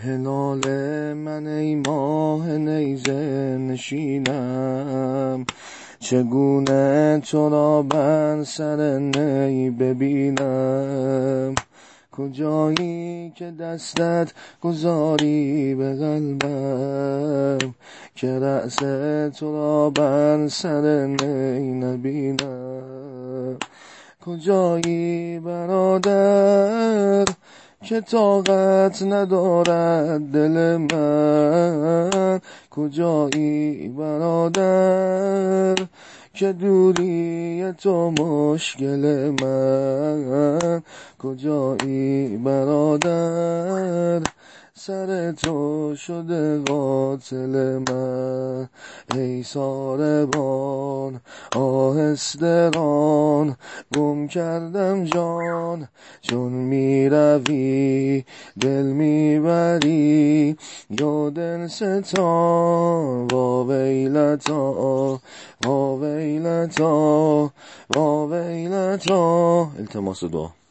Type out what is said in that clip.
هلال من ای ماه نیزه نشینم، چگونه تو را بر سر نی ببینم. کجایی که دستت گذاری به قلبم، که رأس تو را بر سر نی نبینم. کجایی برادر که طاقت ندارد دل من، کجایی برادر که دوری تو مشکل من، کجایی برادر سر تو شده قاتل من. ای ساربان آهسته ران، گم کردم جان چون میروی دل میبری یا دل ستان. وا ویلتا وا ویلتا وا ویلتا. التماس دعا.